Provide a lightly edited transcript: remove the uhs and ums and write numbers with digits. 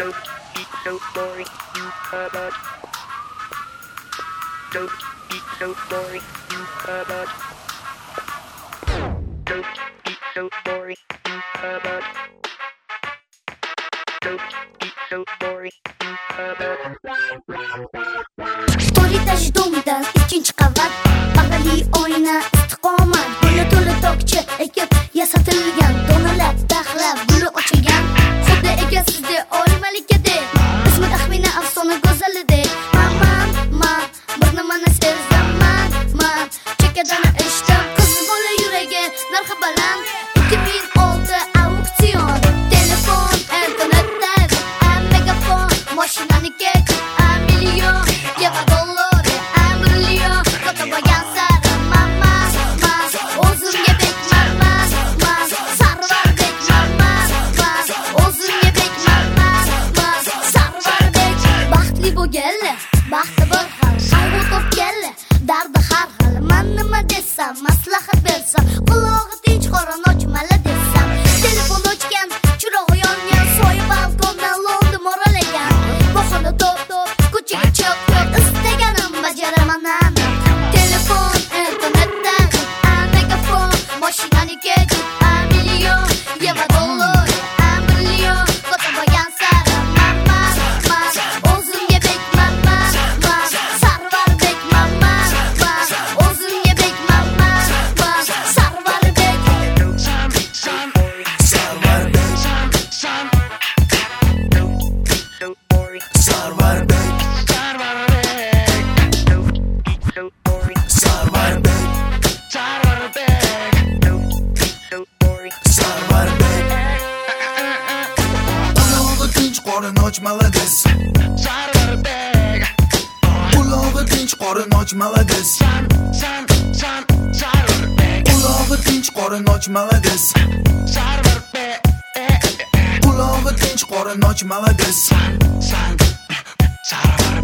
Don't be so boring, you bud. Don't be so boring, you bud. Don't be so boring, you bud. Don't be so boring, you bud. Story tajdumdan ikkinchi qavat, bag'ali oyna istiqomat, guli to'la tokcha ekib yasatilgan, donalar taxlab guli ochilgan, xuddi egasizda oy malikadek, ismi taxmina afsona go'zalidek. Man bir nimani sezaman, chekadani ishdan qiz bola yuragi narxi baland. 2006 auksion, telefon, internetdan, megafon, mashinaniki, million, yeva dollar, million, ko'tabagan sari, o'zimga bekman, sarvardek, o'zimga bekman, sarvardek. Baxtli bo'lganlar, baxti bir xil, qayg'u topganlar, dardi har xil. Men nima desam, maslahat bersam, qulog'i tinch qorin ochmala desam, telefon ochgan, chirog'i yongan, soya balkondan lo'nda moralagan, bahona to'p, ko'chaga chiq, istaganim bajaraman aniq. Telefon, internetdan, megafon, mashinaniki, million, yeva dollar, million, ko'tabagan sari, o'zimga bekman, sarvardek, o'zimga bekman, sarvardek. So boring, Sarvarbek, don't be so boring, Sarvarbek, don't be so boring. Sarvarbek. Qulog'i tinch qorin ochmalades. Qulog'i tinch qorin ochmalades. Qulog'i tinch qorin ochmalades. Qulog'i tinch qorin ochmalades.